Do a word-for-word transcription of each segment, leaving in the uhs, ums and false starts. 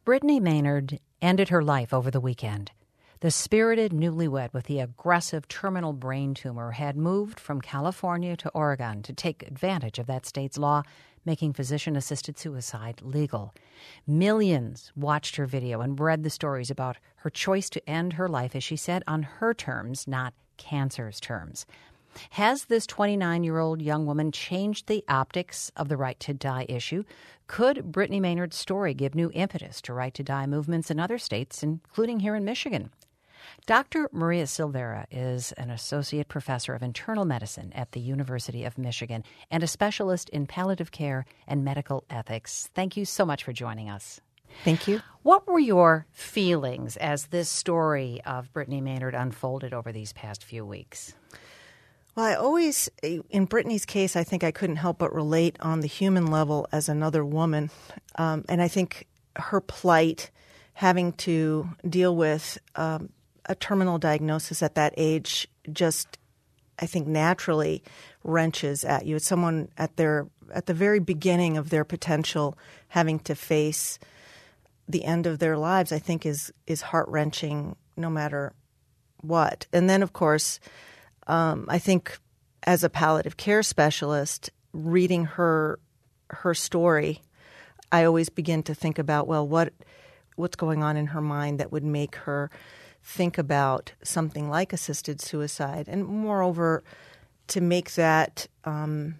Brittany Maynard ended her life over the weekend. The spirited newlywed with the aggressive terminal brain tumor had moved from California to Oregon to take advantage of that state's law, making physician-assisted suicide legal. Millions watched her video and read the stories about her choice to end her life, as she said, on her terms, not cancer's terms. Has this twenty-nine-year-old young woman changed the optics of the Right to Die issue? Could Brittany Maynard's story give new impetus to Right to Die movements in other states, including here in Michigan? Doctor Maria Silveira is an associate professor of internal medicine at the University of Michigan and a specialist in palliative care and medical ethics. Thank you so much for joining us. Thank you. What were your feelings as this story of Brittany Maynard unfolded over these past few weeks? Well, I always, in Brittany's case, I think I couldn't help but relate on the human level as another woman. Um, and I think her plight, having to deal with um, a terminal diagnosis at that age, just, I think, naturally wrenches at you. It's someone at their at the very beginning of their potential having to face the end of their lives, I think, is is heart-wrenching no matter what. And then, of course, Um, I think as a palliative care specialist, reading her her story, I always begin to think about, well, what what's going on in her mind that would make her think about something like assisted suicide, and moreover, to make that um,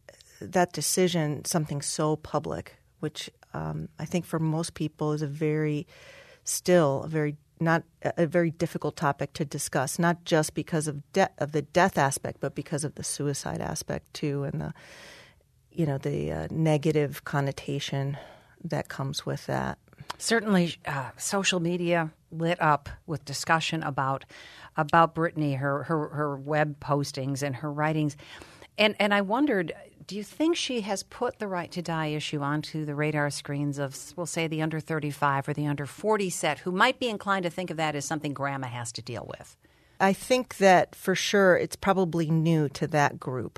that decision something so public, which um, I think for most people is a very still a very not a very difficult topic to discuss, not just because of de- of the death aspect, but because of the suicide aspect too, and the you know the uh, negative connotation that comes with that. Certainly, uh, social media lit up with discussion about about Brittany, her her her web postings and her writings, and and I wondered, do you think she has put the Right to Die issue onto the radar screens of, we'll say, the under thirty-five or the under forty set, who might be inclined to think of that as something grandma has to deal with? I think that for sure it's probably new to that group.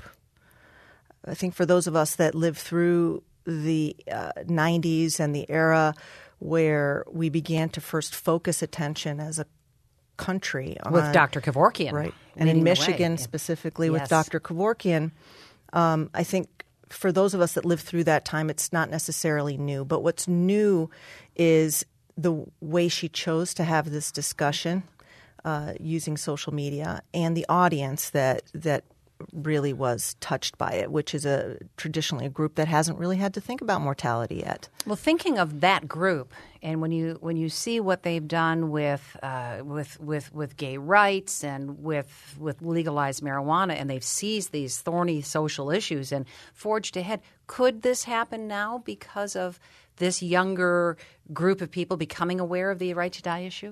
I think for those of us that lived through the uh, nineties and the era where we began to first focus attention as a country on, with Doctor Kevorkian, right, and in Michigan specifically yes. with Doctor Kevorkian. Um, I think for those of us that lived through that time, it's not necessarily new. But what's new is the way she chose to have this discussion uh, using social media, and the audience that that really was touched by it, which is a traditionally a group that hasn't really had to think about mortality yet. Well, thinking of that group, and when you when you see what they've done with uh, with with with gay rights and with with legalized marijuana, and they've seized these thorny social issues and forged ahead, could this happen now because of this younger group of people becoming aware of the Right to Die issue?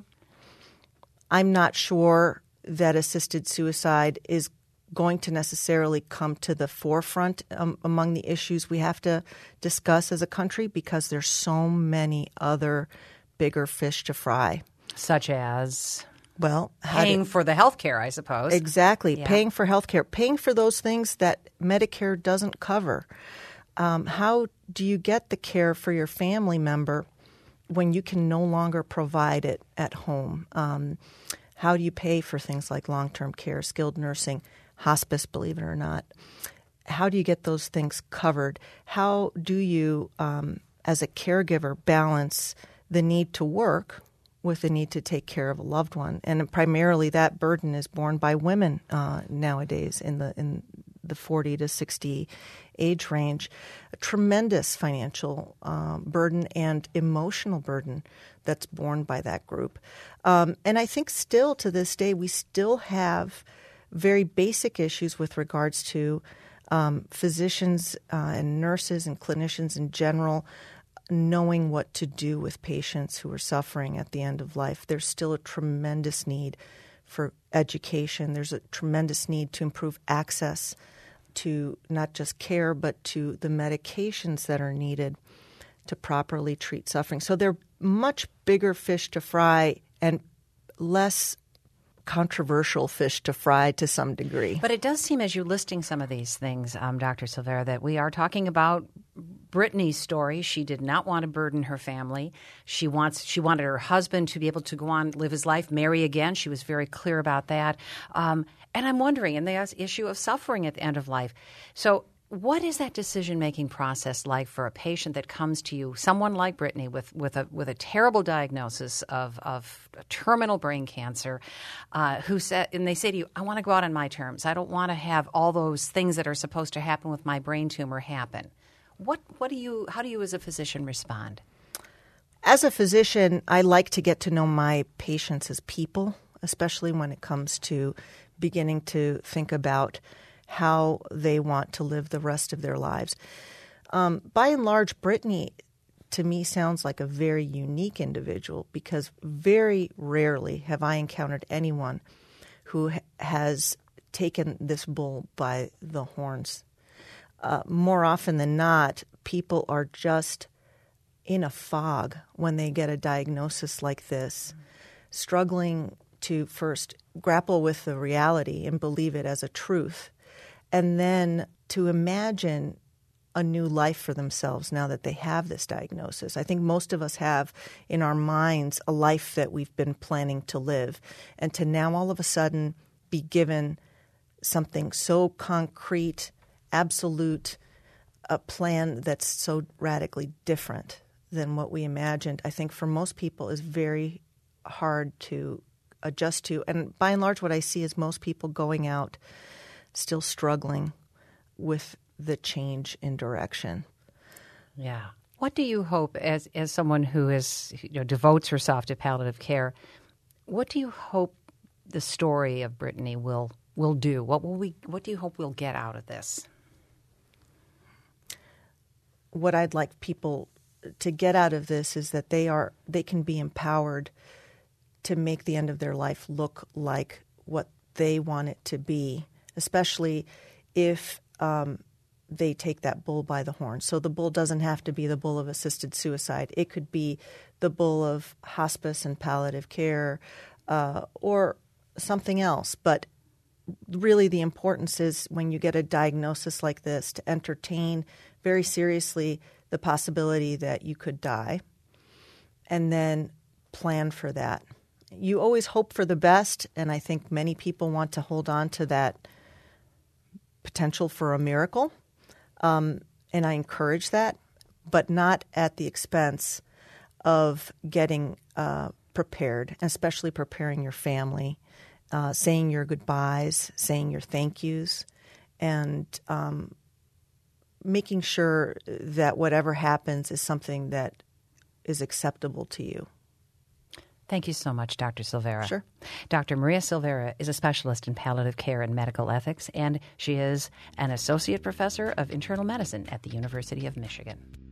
I'm not sure that assisted suicide is going to necessarily come to the forefront um, among the issues we have to discuss as a country, because there's so many other bigger fish to fry. Such as? Well, paying to, for the health care, I suppose. Exactly. Yeah. Paying for health care. Paying for those things that Medicare doesn't cover. Um, how do you get the care for your family member when you can no longer provide it at home? Um, how do you pay for things like long-term care, skilled nursing, hospice, believe it or not? How do you get those things covered? How do you, um, as a caregiver, balance the need to work with the need to take care of a loved one? And primarily that burden is borne by women uh, nowadays in the in the forty to sixty age range. A tremendous financial um, burden and emotional burden that's borne by that group. Um, and I think still to this day we still have very basic issues with regards to um, physicians uh, and nurses and clinicians in general knowing what to do with patients who are suffering at the end of life. There's still a tremendous need for education. There's a tremendous need to improve access to not just care, but to the medications that are needed to properly treat suffering. So they're much bigger fish to fry and less controversial fish to fry to some degree. But it does seem, as you're listing some of these things, um, Doctor Silvera, that we are talking about Brittany's story. She did not want to burden her family. She wants she wanted her husband to be able to go on, live his life, marry again. She was very clear about that. Um, and I'm wondering, and the issue of suffering at the end of life. So what is that decision-making process like for a patient that comes to you, someone like Brittany with, with, a, with a terrible diagnosis of, of terminal brain cancer, uh, who said, and they say to you, I want to go out on my terms. I don't want to have all those things that are supposed to happen with my brain tumor happen. What, what do you, how do you as a physician respond? As a physician, I like to get to know my patients as people, especially when it comes to beginning to think about how they want to live the rest of their lives. Um, by and large, Brittany, to me, sounds like a very unique individual because very rarely have I encountered anyone who ha- has taken this bull by the horns. Uh, more often than not, people are just in a fog when they get a diagnosis like this, mm-hmm. struggling to first grapple with the reality and believe it as a truth, and then to imagine a new life for themselves now that they have this diagnosis. I think most of us have in our minds a life that we've been planning to live, and to now all of a sudden be given something so concrete, absolute, a plan that's so radically different than what we imagined, I think for most people is very hard to adjust to. And by and large, what I see is most people going out still struggling with the change in direction. Yeah. What do you hope, as as someone who is, you know, devotes herself to palliative care, what do you hope the story of Brittany will will do? What will we? What do you hope we'll get out of this? What I'd like people to get out of this is that they are they can be empowered to make the end of their life look like what they want it to be, especially if um, they take that bull by the horn. So the bull doesn't have to be the bull of assisted suicide. It could be the bull of hospice and palliative care uh, or something else. But really the importance is when you get a diagnosis like this to entertain very seriously the possibility that you could die and then plan for that. You always hope for the best, and I think many people want to hold on to that potential for a miracle, um, and I encourage that, but not at the expense of getting uh, prepared, especially preparing your family, uh, saying your goodbyes, saying your thank yous, and um, making sure that whatever happens is something that is acceptable to you. Thank you so much, Doctor Silvera. Sure. Doctor Maria Silvera is a specialist in palliative care and medical ethics, and she is an associate professor of internal medicine at the University of Michigan.